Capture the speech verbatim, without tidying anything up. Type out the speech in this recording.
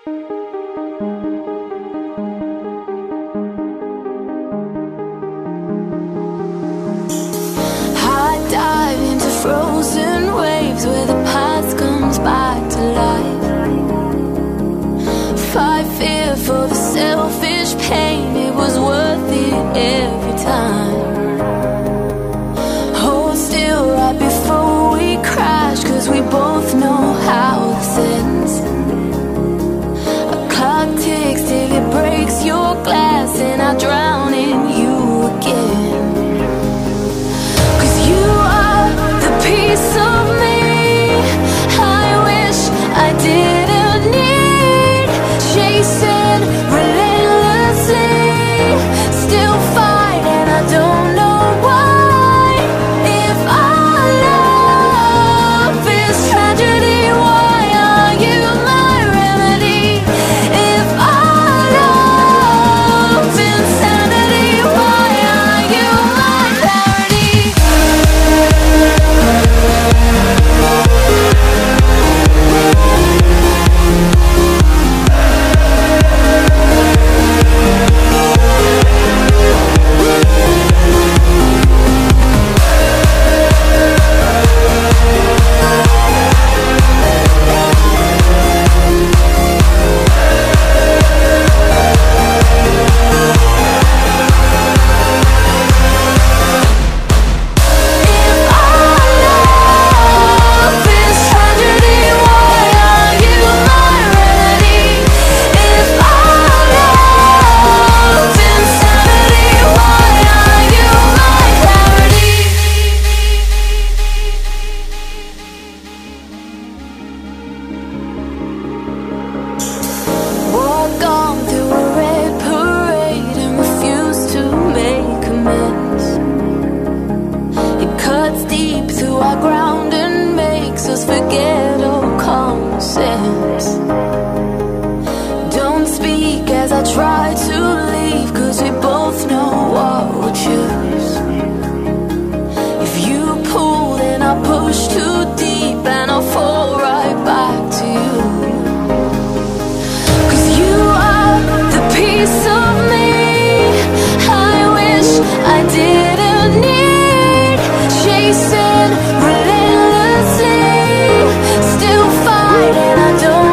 Dive into frozen waves where the past comes back to life. Fight fear for the selfish pain, it was worth it every time. Hold still right before we crash, cause we both know how this ends. A clock ticks till it breaks your glass and I drown in you again. Piece of me I wish I didn't need, chasing relentlessly, still fight and I don't know why. If our love is tragedy, why are you my remedy? If our love insanity, why are you my clarity? Try to leave, cause we both know what we'll choose. If you pull, then I'll push too deep and I'll fall right back to you. Cause you are the piece of me I wish I didn't need, chasing relentlessly, still fight and I don't